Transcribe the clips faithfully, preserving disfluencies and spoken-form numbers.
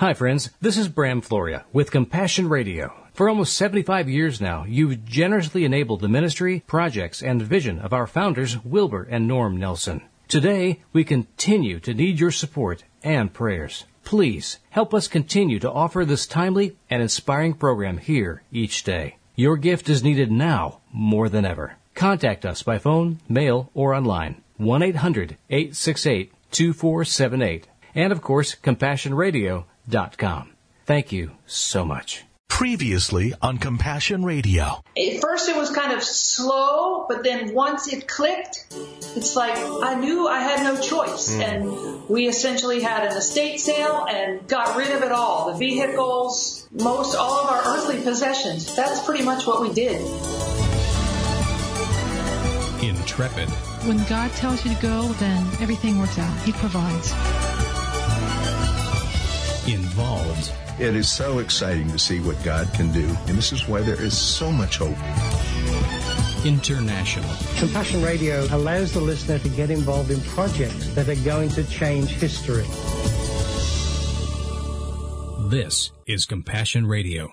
Hi, friends. This is Bram Floria with Compassion Radio. For almost seventy-five years now, you've generously enabled the ministry, projects, and vision of our founders, Wilbur and Norm Nelson. Today, we continue to need your support and prayers. Please help us continue to offer this timely and inspiring program here each day. Your gift is needed now more than ever. Contact us by phone, mail, or online. one eight hundred, eight six eight, two four seven eight. And, of course, compassion radio dot com. Thank you so much. Previously on Compassion Radio. At first it was kind of slow, but then once it clicked, it's like I knew I had no choice. Mm. And we essentially had an estate sale and got rid of it all. The vehicles, most all of our earthly possessions. That's pretty much what we did. Intrepid. When God tells you to go, then everything works out. He provides. Involved. It is so exciting to see what God can do, and this is why there is so much hope. International. Compassion Radio allows the listener to get involved in projects that are going to change history. This is Compassion Radio.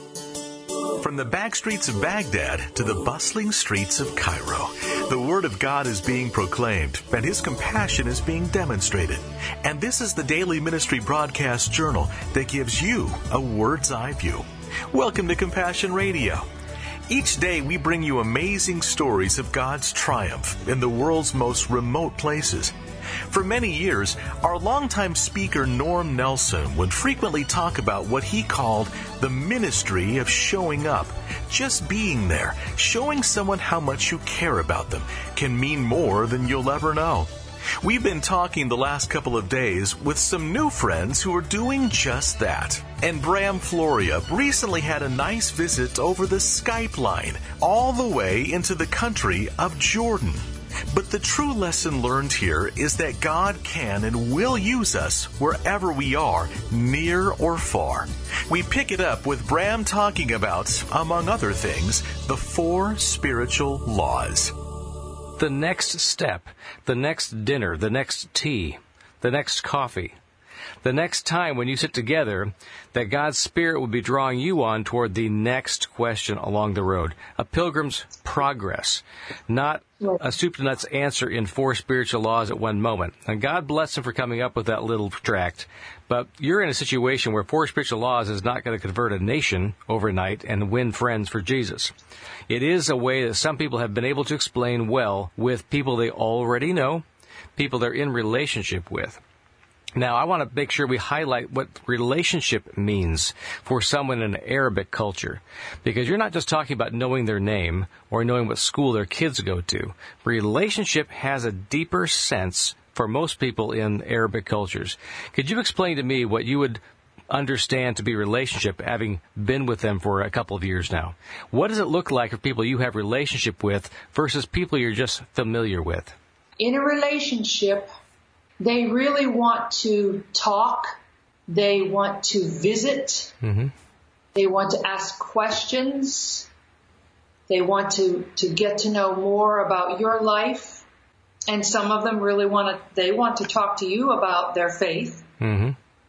From the back streets of Baghdad to the bustling streets of Cairo, the Word of God is being proclaimed, and His compassion is being demonstrated. And this is the daily ministry broadcast journal that gives you a Word's Eye view. Welcome to Compassion Radio. Each day we bring you amazing stories of God's triumph in the world's most remote places. For many years, our longtime speaker Norm Nelson would frequently talk about what he called the ministry of showing up. Just being there, showing someone how much you care about them, can mean more than you'll ever know. We've been talking the last couple of days with some new friends who are doing just that. And Bram Floria recently had a nice visit over the Skype line, all the way into the country of Jordan. But the true lesson learned here is that God can and will use us wherever we are, near or far. We pick it up with Bram talking about, among other things, the four spiritual laws. The next step, the next dinner, the next tea, the next coffee, the next time when you sit together, that God's Spirit will be drawing you on toward the next question along the road. A pilgrim's progress, not a soup to nuts answer in four spiritual laws at one moment. And God bless him for coming up with that little tract. But you're in a situation where four spiritual laws is not going to convert a nation overnight and win friends for Jesus. It is a way that some people have been able to explain well with people they already know, people they're in relationship with. Now, I want to make sure we highlight what relationship means for someone in an Arabic culture, because you're not just talking about knowing their name or knowing what school their kids go to. Relationship has a deeper sense for most people in Arabic cultures. Could you explain to me what you would understand to be relationship, having been with them for a couple of years now? What does it look like for people you have relationship with versus people you're just familiar with? In a relationship, they really want to talk. They want to visit. Mm-hmm. They want to ask questions. They want to, to get to know more about your life. And some of them really want to, they want to talk to you about their faith. Mm-hmm.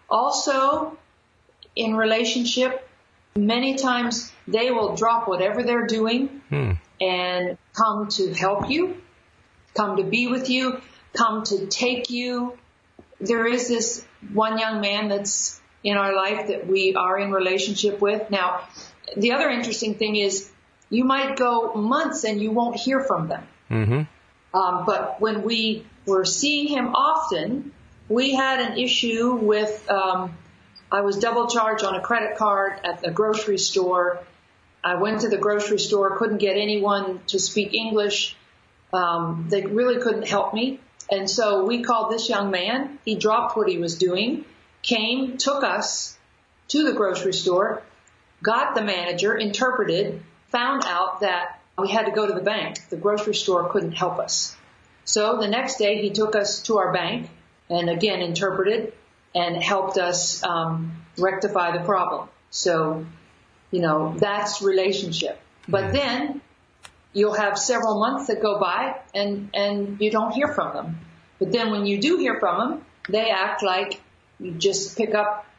Also, in relationship, many times they will drop whatever they're doing mm. and come to help you, come to be with you, come to take you. There is this one young man that's in our life that we are in relationship with. Now, the other interesting thing is you might go months and you won't hear from them. Mm-hmm. Um, but when we were seeing him often, we had an issue with, um, I was double charged on a credit card at the grocery store. I went to the grocery store, couldn't get anyone to speak English. Um, they really couldn't help me. And so we called this young man. He dropped what he was doing, came, took us to the grocery store, got the manager, interpreted, found out that we had to go to the bank. The grocery store couldn't help us. So the next day he took us to our bank and again interpreted and helped us um, rectify the problem. So, you know, that's relationship. But then you'll have several months that go by and, and you don't hear from them. But then when you do hear from them, they act like you just pick up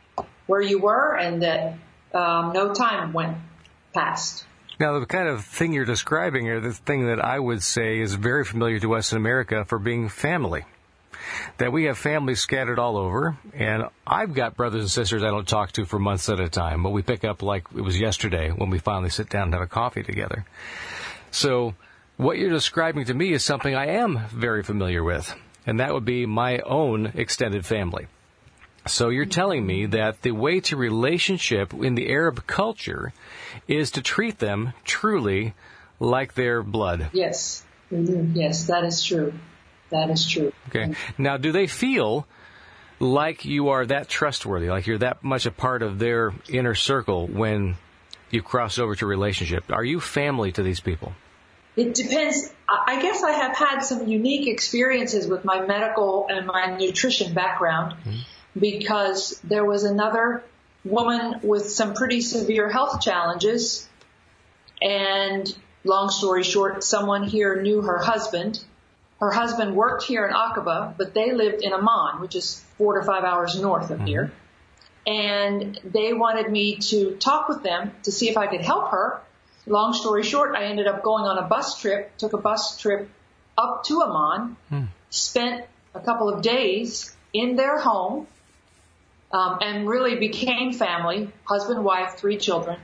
where you were and that um, no time went past. Now, the kind of thing you're describing, or the thing that I would say is very familiar to us in America for being family. That we have families scattered all over, and I've got brothers and sisters I don't talk to for months at a time, but we pick up like it was yesterday when we finally sit down and have a coffee together. So what you're describing to me is something I am very familiar with, and that would be my own extended family. So you're telling me that the way to relationship in the Arab culture is to treat them truly like their blood. Yes. Mm-hmm. Yes, that is true. That is true. Okay. Now, do they feel like you are that trustworthy, like you're that much a part of their inner circle when you cross over to relationship? Are you family to these people? It depends. I guess I have had some unique experiences with my medical and my nutrition background mm-hmm. because there was another woman with some pretty severe health challenges. And long story short, someone here knew her husband. Her husband worked here in Aqaba, but they lived in Amman, which is four to five hours north of mm-hmm. here. And they wanted me to talk with them to see if I could help her. Long story short, I ended up going on a bus trip, took a bus trip up to Amman, mm. spent a couple of days in their home, um, and really became family, husband, wife, three children,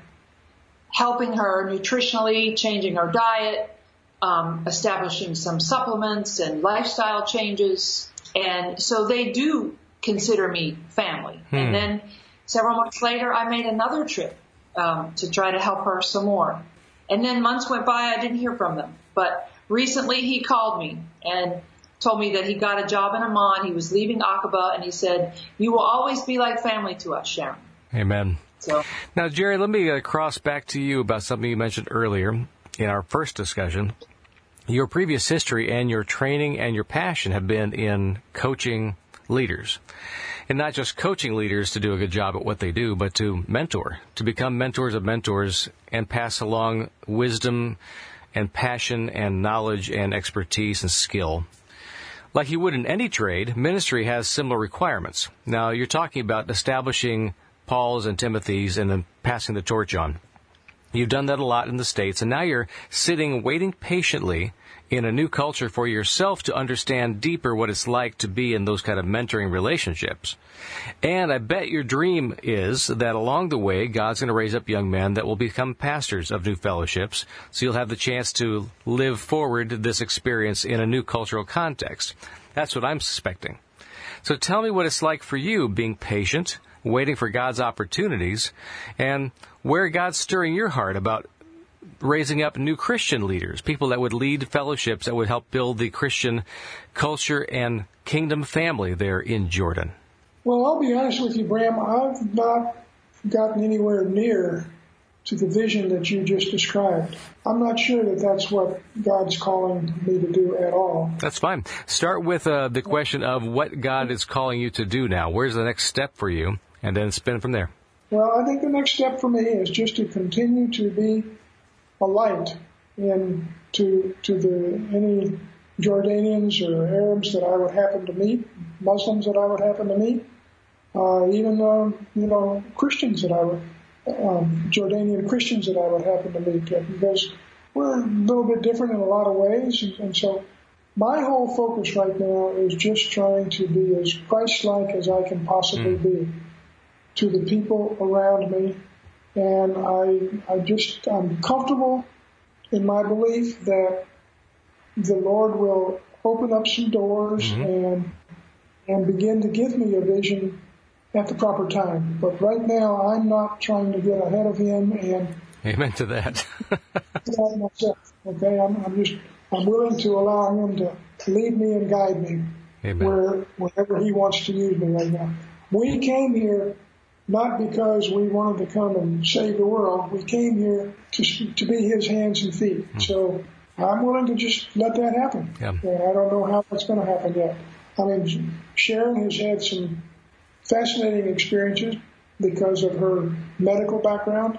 helping her nutritionally, changing her diet, Um, establishing some supplements and lifestyle changes. And so they do consider me family. Hmm. And then several months later, I made another trip um, to try to help her some more. And then months went by, I didn't hear from them. But recently he called me and told me that he got a job in Amman. He was leaving Aqaba, and he said, "You will always be like family to us, Sharon." Amen. So now, Jerry, let me uh, cross back to you about something you mentioned earlier in our first discussion. Your previous history and your training and your passion have been in coaching leaders. And not just coaching leaders to do a good job at what they do, but to mentor, to become mentors of mentors and pass along wisdom and passion and knowledge and expertise and skill. Like you would in any trade, ministry has similar requirements. Now, you're talking about establishing Paul's and Timothy's and then passing the torch on. You've done that a lot in the States, and now you're sitting, waiting patiently in a new culture for yourself to understand deeper what it's like to be in those kind of mentoring relationships. And I bet your dream is that along the way, God's going to raise up young men that will become pastors of new fellowships, so you'll have the chance to live forward this experience in a new cultural context. That's what I'm suspecting. So tell me what it's like for you being patient, waiting for God's opportunities, and where God's stirring your heart about raising up new Christian leaders, people that would lead fellowships that would help build the Christian culture and kingdom family there in Jordan. Well, I'll be honest with you, Bram. I've not gotten anywhere near to the vision that you just described. I'm not sure that that's what God's calling me to do at all. That's fine. Start with uh, the question of what God is calling you to do now. Where's the next step for you? And then spin from there. Well, I think the next step for me is just to continue to be a light in to to the any Jordanians or Arabs that I would happen to meet, Muslims that I would happen to meet, uh, even uh, you know Christians that I would um, Jordanian Christians that I would happen to meet, because we're a little bit different in a lot of ways, and, and so my whole focus right now is just trying to be as Christ-like as I can possibly mm. be to the people around me. And I, I just, I'm comfortable in my belief that the Lord will open up some doors mm-hmm. and, and begin to give me a vision at the proper time. But right now, I'm not trying to get ahead of Him and amen to that. myself. Okay, I'm, I'm just, I'm willing to allow Him to lead me and guide me amen. where, wherever He wants to use me right now. We came here not because we wanted to come and save the world. We came here to to be His hands and feet. Mm. So I'm willing to just let that happen. Yeah. And I don't know how that's going to happen yet. I mean, Sharon has had some fascinating experiences because of her medical background.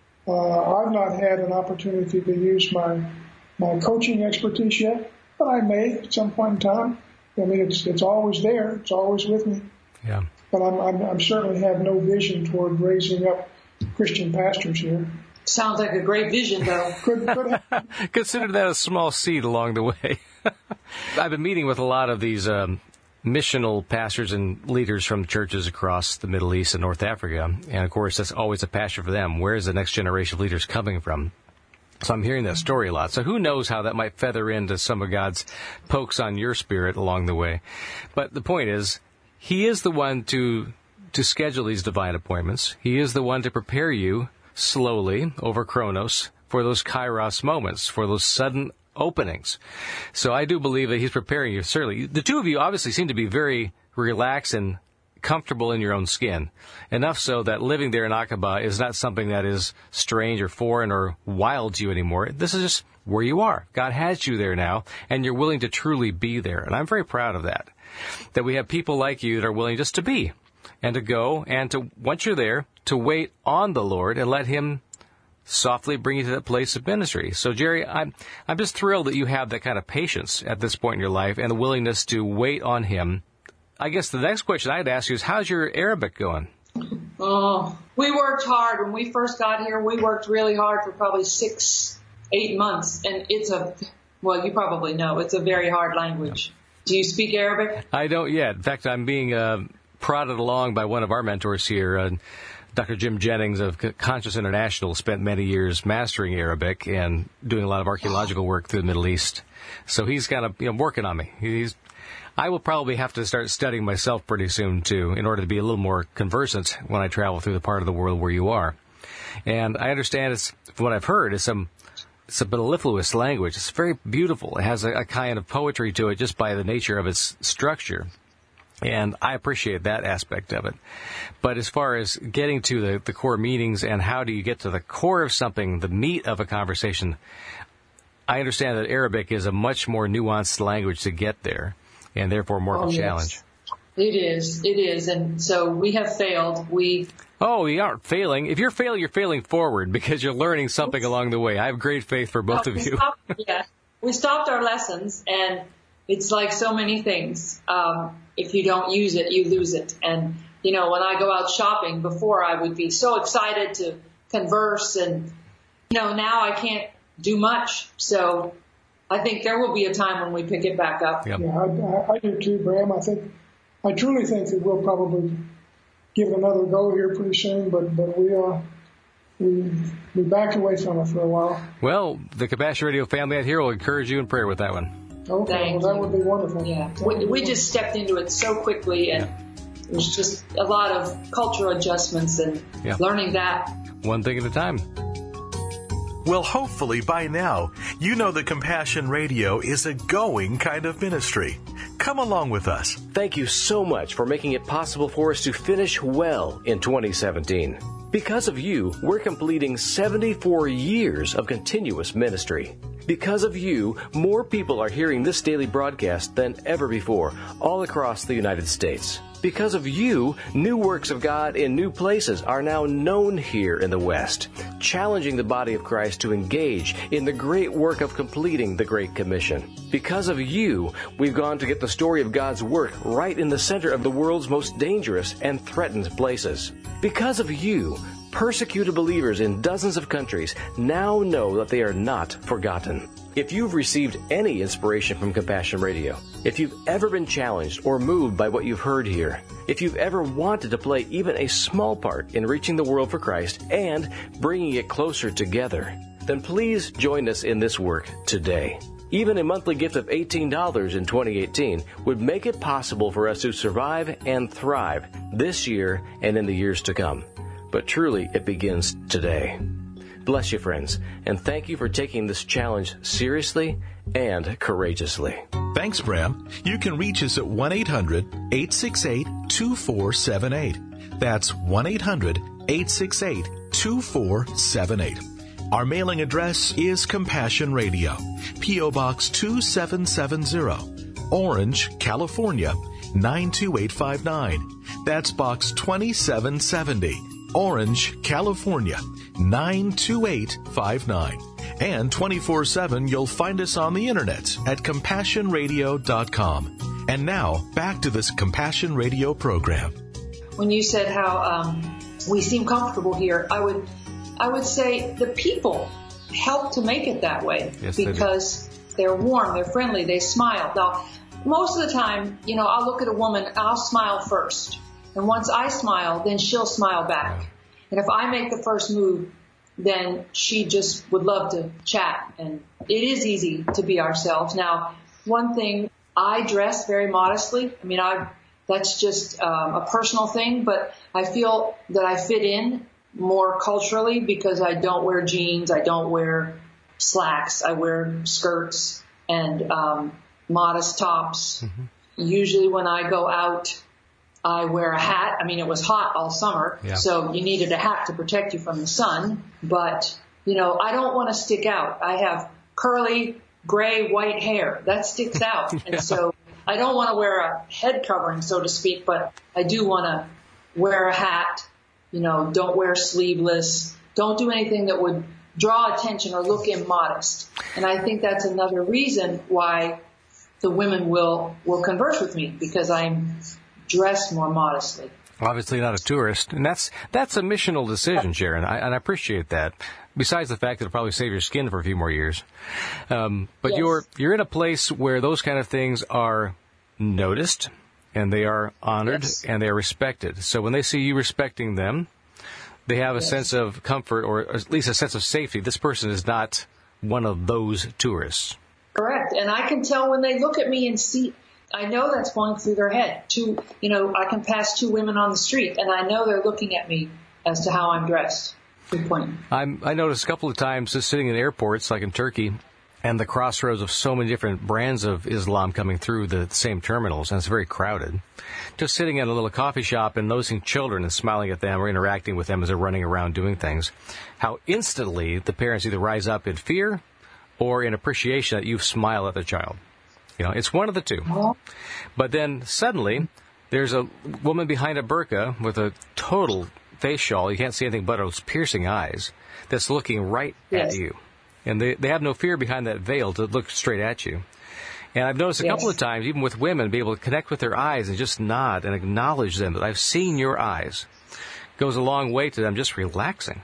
Uh, I've not had an opportunity to use my my coaching expertise yet, but I may at some point in time. I mean, it's it's always there. It's always with me. Yeah. but I'm, I'm, I'm certainly have no vision toward raising up Christian pastors here. Sounds like a great vision, though. Could, could Consider that a small seed along the way. I've been meeting with a lot of these um, missional pastors and leaders from churches across the Middle East and North Africa. And, of course, that's always a passion for them. Where is the next generation of leaders coming from? So I'm hearing that story a lot. So who knows how that might feather into some of God's pokes on your spirit along the way. But the point is, He is the one to to schedule these divine appointments. He is the one to prepare you slowly over Chronos for those Kairos moments, for those sudden openings. So I do believe that He's preparing you, certainly. The two of you obviously seem to be very relaxed and comfortable in your own skin, enough so that living there in Aqaba is not something that is strange or foreign or wild to you anymore. This is just where you are. God has you there now, and you're willing to truly be there. And I'm very proud of that, that we have people like you that are willing just to be and to go and to, once you're there, to wait on the Lord and let Him softly bring you to that place of ministry. So, Jerry, I'm I'm just thrilled that you have that kind of patience at this point in your life and the willingness to wait on Him. I guess the next question I'd ask you is, how's your Arabic going? Oh, we worked hard. When we first got here, we worked really hard for probably six, eight months. And it's a, well, you probably know, it's a very hard language. Do you speak Arabic? I don't yet. In fact, I'm being uh, prodded along by one of our mentors here, uh, Doctor Jim Jennings of Conscious International, spent many years mastering Arabic and doing a lot of archaeological work through the Middle East. So he's kind of, you know, working on me. He's, I will probably have to start studying myself pretty soon, too, in order to be a little more conversant when I travel through the part of the world where you are. And I understand it's, from what I've heard, it's some, it's a mellifluous language. It's very beautiful. It has a, a kind of poetry to it just by the nature of its structure. And I appreciate that aspect of it. But as far as getting to the, the core meanings and how do you get to the core of something, the meat of a conversation, I understand that Arabic is a much more nuanced language to get there, and therefore more of a oh, challenge. Yes. It is. It is. And so we have failed. We Oh, you aren't failing. If you're failing, you're failing forward because you're learning something along the way. I have great faith for both no, of you. Stopped, yeah. We stopped our lessons, and it's like so many things. Um, if you don't use it, you lose it. And, you know, when I go out shopping, before I would be so excited to converse, and, you know, now I can't do much. So I think there will be a time when we pick it back up. Yep. Yeah, I, I do too, Bram. I think, I truly think that we'll probably give it another go here pretty soon, but, but we are, we, we backed away from it for a while. Well, the Compassion Radio family out here will encourage you in prayer with that one. Okay, Thank well, that you. would be wonderful. Yeah, we, we just stepped into it so quickly, and yeah. It was just a lot of cultural adjustments and yeah. learning that. One thing at a time. Well, hopefully by now, you know that Compassion Radio is a going kind of ministry. Come along with us. Thank you so much for making it possible for us to finish well in twenty seventeen. Because of you, we're completing seventy-four years of continuous ministry. Because of you, more people are hearing this daily broadcast than ever before, all across the United States. Because of you, new works of God in new places are now known here in the West, challenging the body of Christ to engage in the great work of completing the Great Commission. Because of you, we've gone to get the story of God's work right in the center of the world's most dangerous and threatened places. Because of you, persecuted believers in dozens of countries now know that they are not forgotten. If you've received any inspiration from Compassion Radio, if you've ever been challenged or moved by what you've heard here, if you've ever wanted to play even a small part in reaching the world for Christ and bringing it closer together, then please join us in this work today. Even a monthly gift of eighteen dollars in twenty eighteen would make it possible for us to survive and thrive this year and in the years to come. But truly, it begins today. Bless you, friends, and thank you for taking this challenge seriously and courageously. Thanks, Bram. You can reach us at one eight hundred eight six eight two four seven eight. That's one eight hundred eight six eight two four seven eight. Our mailing address is Compassion Radio, P O Box two seven seven zero, Orange, California, nine two eight five nine. That's Box twenty-seven seventy, Orange, California, nine two eight five nine. And twenty-four seven, you'll find us on the internet at compassion radio dot com. And now, back to this Compassion Radio program. when you said how um, we seem comfortable here, I would I would say the people help to make it that way. Yes, because they they're warm, they're friendly, they smile. Now, most of the time, you know, I'll look at a woman and I'll smile first. And once I smile, then she'll smile back. And if I make the first move, then she just would love to chat. And it is easy to be ourselves. Now, one thing, I dress very modestly. I mean, I that's just um, a personal thing, but I feel that I fit in more culturally because I don't wear jeans, I don't wear slacks, I wear skirts and um, modest tops. Mm-hmm. Usually when I go out, I wear a hat. I mean, it was hot all summer, yeah. So you needed a hat to protect you from the sun. But, you know, I don't want to stick out. I have curly, gray, white hair. That sticks out. Yeah. And so I don't want to wear a head covering, so to speak, but I do want to wear a hat. You know, don't wear sleeveless. Don't do anything that would draw attention or look immodest. And I think that's another reason why the women will, will converse with me, because I'm dressed more modestly. Obviously not a tourist. And that's that's a missional decision, Sharon, I, and I appreciate that. Besides the fact that it'll probably save your skin for a few more years. Um, but yes. you're you're in a place where those kind of things are noticed, and they are honored, yes. and they are respected. So when they see you respecting them, they have a yes. sense of comfort, or at least a sense of safety. This person is not one of those tourists. Correct. And I can tell when they look at me and see, I know that's going through their head. Two, you know, I can pass two women on the street, and I know they're looking at me as to how I'm dressed. Good point. I'm, I noticed a couple of times just sitting in airports, like in Turkey, and the crossroads of so many different brands of Islam coming through the same terminals, and it's very crowded. Just sitting in a little coffee shop and noticing children and smiling at them or interacting with them as they're running around doing things, how instantly the parents either rise up in fear or in appreciation that you smile at their child. You know, it's one of the two. But then suddenly, there's a woman behind a burqa with a total face shawl. You can't see anything but those piercing eyes that's looking right yes. at you. And they, they have no fear behind that veil to look straight at you. And I've noticed a yes. couple of times, even with women, be able to connect with their eyes and just nod and acknowledge them that I've seen your eyes. Goes a long way to them just relaxing.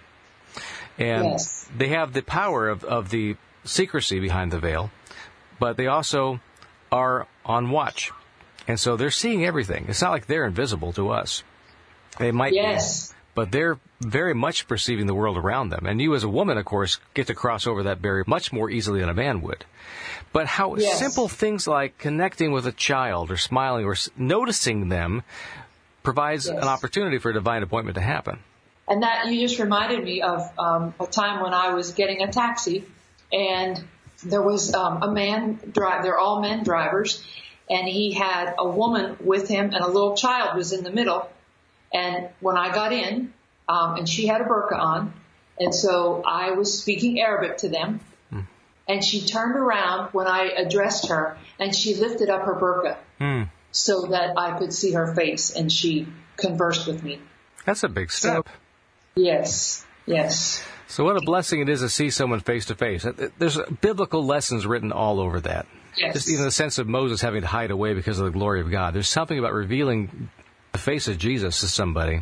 And yes. they have the power of, of the secrecy behind the veil, but they also are on watch. And so they're seeing everything. It's not like they're invisible to us. They might yes. be, but they're very much perceiving the world around them. And you as a woman, of course, get to cross over that barrier much more easily than a man would. But how yes. simple things like connecting with a child or smiling or noticing them provides yes. an opportunity for a divine appointment to happen. And that, you just reminded me of um, a time when I was getting a taxi, and there was um, a man, drive. They're all men drivers, and he had a woman with him, and a little child was in the middle. And when I got in, um, and she had a burqa on, and so I was speaking Arabic to them, mm. and she turned around when I addressed her, and she lifted up her burqa mm. so that I could see her face, and she conversed with me. That's a big step. So, yes, yes. So what a blessing it is to see someone face to face. There's biblical lessons written all over that. Yes. Just even the sense of Moses having to hide away because of the glory of God. There's something about revealing the face of Jesus to somebody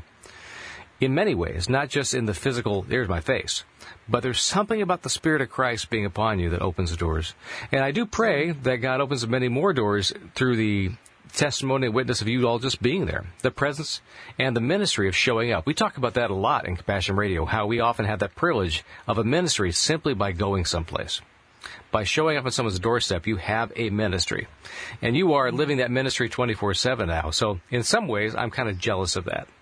in many ways, not just in the physical, there's my face, but there's something about the Spirit of Christ being upon you that opens the doors. And I do pray that God opens many more doors through the testimony and witness of you all just being there, the presence and the ministry of showing up. We talk about that a lot in Compassion Radio, how we often have that privilege of a ministry simply by going someplace. By showing up on someone's doorstep, you have a ministry. And you are living that ministry twenty-four seven now. So in some ways, I'm kind of jealous of that.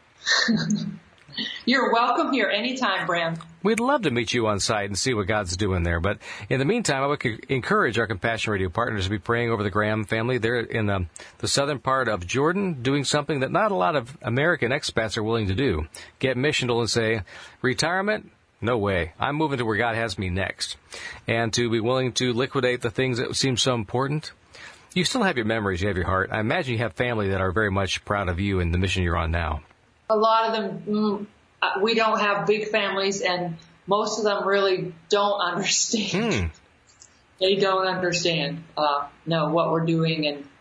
You're welcome here anytime, Bram. We'd love to meet you on site and see what God's doing there. But in the meantime, I would encourage our Compassion Radio partners to be praying over the Graham family. They're in the, the southern part of Jordan doing something that not a lot of American expats are willing to do. Get missional and say, retirement? No way. I'm moving to where God has me next. And to be willing to liquidate the things that seem so important. You still have your memories, you have your heart. I imagine you have family that are very much proud of you and the mission you're on now. A lot of them, mm, we don't have big families, and most of them really don't understand. Mm. They don't understand, uh, no, what we're doing. And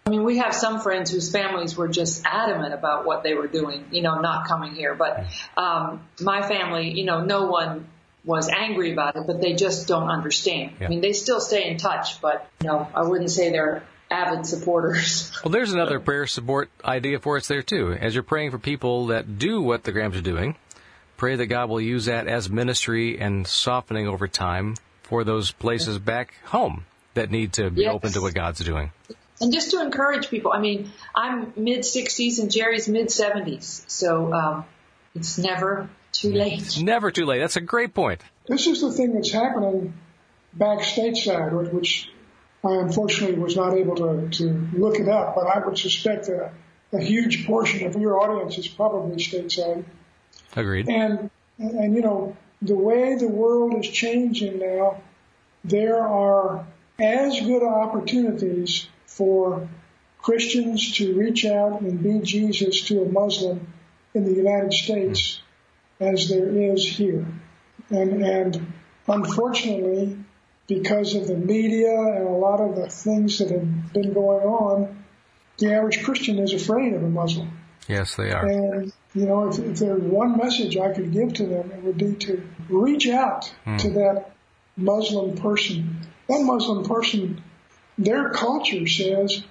I mean, we have some friends whose families were just adamant about what they were doing, you know, not coming here. But um, my family, you know, no one was angry about it, but they just don't understand. Yeah. I mean, they still stay in touch, but, you know, I wouldn't say they're avid supporters. Well, there's another prayer support idea for us there, too. As you're praying for people that do what the Grahams are doing, pray that God will use that as ministry and softening over time for those places back home that need to be yes. open to what God's doing. And just to encourage people, I mean, I'm mid-sixties and Jerry's mid-seventies, so um, it's never too late. It's never too late. That's a great point. This is the thing that's happening back stateside, which I unfortunately was not able to, to look it up, but I would suspect that a, a huge portion of your audience is probably stateside. Agreed. And, and, you know, the way the world is changing now, there are as good opportunities for Christians to reach out and be Jesus to a Muslim in the United States as there is here. And, and unfortunately, because of the media and a lot of the things that have been going on, the average Christian is afraid of a Muslim. Yes, they are. And, you know, if, if there's one message I could give to them, it would be to reach out mm. to that Muslim person. That Muslim person, their culture says,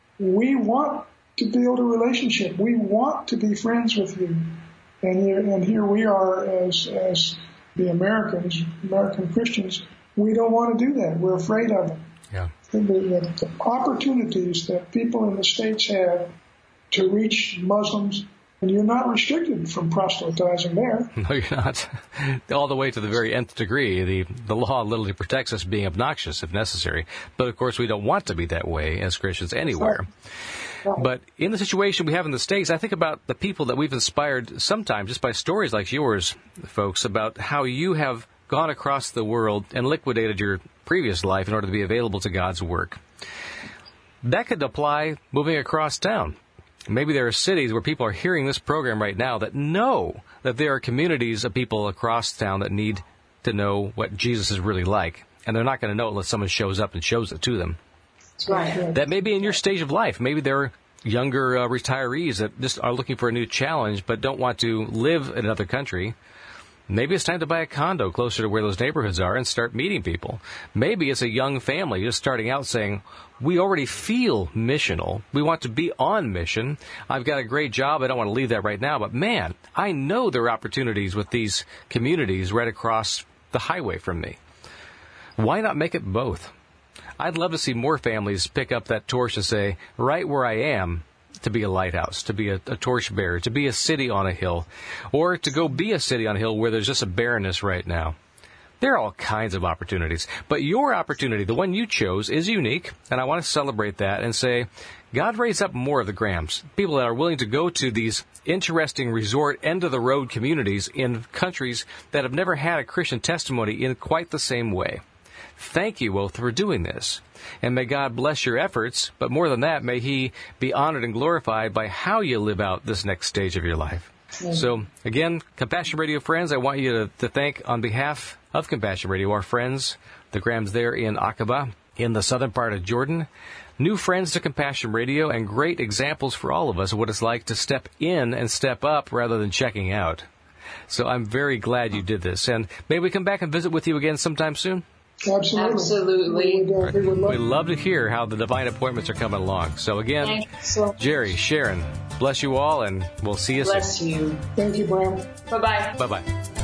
we want to build a relationship. We want to be friends with you. And here, and here we are as, as the Americans, American Christians, we don't want to do that. We're afraid of it. Yeah. The, the, the opportunities that people in the States have to reach Muslims, and you're not restricted from proselytizing there. No, you're not. All the way to the very nth degree. The the law literally protects us being obnoxious if necessary. But, of course, we don't want to be that way as Christians anywhere. Right. Right. But in the situation we have in the States, I think about the people that we've inspired sometimes just by stories like yours, folks, about how you have gone across the world and liquidated your previous life in order to be available to God's work. That could apply moving across town. Maybe there are cities where people are hearing this program right now that know that there are communities of people across town that need to know what Jesus is really like. And they're not going to know it unless someone shows up and shows it to them. That's right. That may be in your stage of life. Maybe there are younger uh, retirees that just are looking for a new challenge but don't want to live in another country. Maybe it's time to buy a condo closer to where those neighborhoods are and start meeting people. Maybe it's a young family just starting out saying, we already feel missional. We want to be on mission. I've got a great job. I don't want to leave that right now. But, man, I know there are opportunities with these communities right across the highway from me. Why not make it both? I'd love to see more families pick up that torch and say, right where I am, to be a lighthouse, to be a, a torchbearer, to be a city on a hill, or to go be a city on a hill where there's just a barrenness right now. There are all kinds of opportunities. But your opportunity, the one you chose, is unique, and I want to celebrate that and say, God raise up more of the Grahams, people that are willing to go to these interesting resort, end-of-the-road communities in countries that have never had a Christian testimony in quite the same way. Thank you both for doing this. And may God bless your efforts, but more than that, may He be honored and glorified by how you live out this next stage of your life. Mm-hmm. So, again, Compassion Radio friends, I want you to, to thank on behalf of Compassion Radio our friends, the Grahams there in Aqaba, in the southern part of Jordan, new friends to Compassion Radio, and great examples for all of us of what it's like to step in and step up rather than checking out. So I'm very glad you did this. And may we come back and visit with you again sometime soon? Absolutely. Absolutely. We would, uh, we would love, We'd love to hear how the divine appointments are coming along. So again, so Jerry, Sharon, bless you all, and we'll see you bless soon. Bless you. Thank you, Bram. Bye-bye. Bye-bye.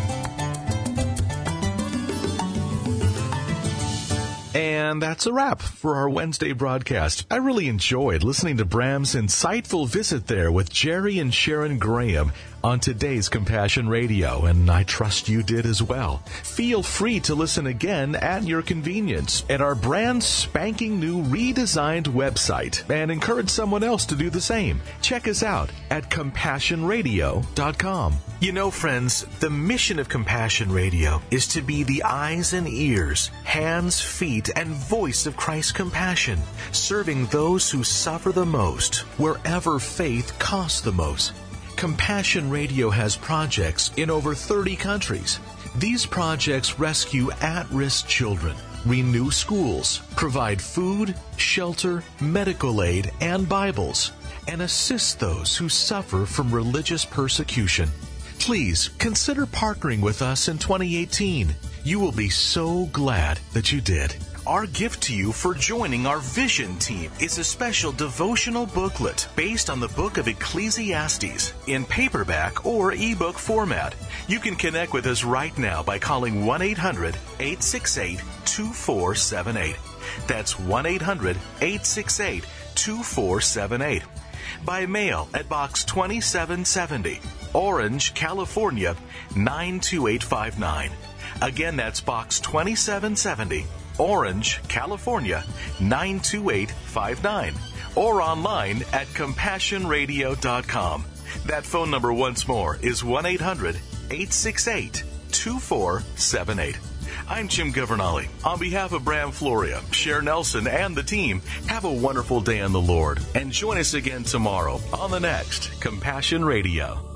And that's a wrap for our Wednesday broadcast. I really enjoyed listening to Bram's insightful visit there with Jerry and Sharon Graham on today's Compassion Radio, and I trust you did as well. Feel free to listen again at your convenience at our brand spanking new redesigned website and encourage someone else to do the same. Check us out at compassion radio dot com. You know, friends, the mission of Compassion Radio is to be the eyes and ears, hands, feet, and voice of Christ's compassion, serving those who suffer the most, wherever faith costs the most. Compassion Radio has projects in over thirty countries. These projects rescue at-risk children, renew schools, provide food, shelter, medical aid, and Bibles, and assist those who suffer from religious persecution. Please consider partnering with us in twenty eighteen. You will be so glad that you did. Our gift to you for joining our Vision team is a special devotional booklet based on the book of Ecclesiastes in paperback or ebook format. You can connect with us right now by calling one eight hundred, eight six eight, two four seven eight. That's one eight hundred, eight six eight, two four seven eight. By mail at Box twenty-seven seventy, Orange, California, nine two eight five nine. Again, that's Box twenty-seven seventy, Orange, California, nine two eight five nine. Or online at compassion radio dot com. That phone number once more is one eight hundred, eight six eight, two four seven eight. I'm Jim Governale. On behalf of Bram Floria, Cher Nelson, and the team, have a wonderful day in the Lord. And join us again tomorrow on the next Compassion Radio.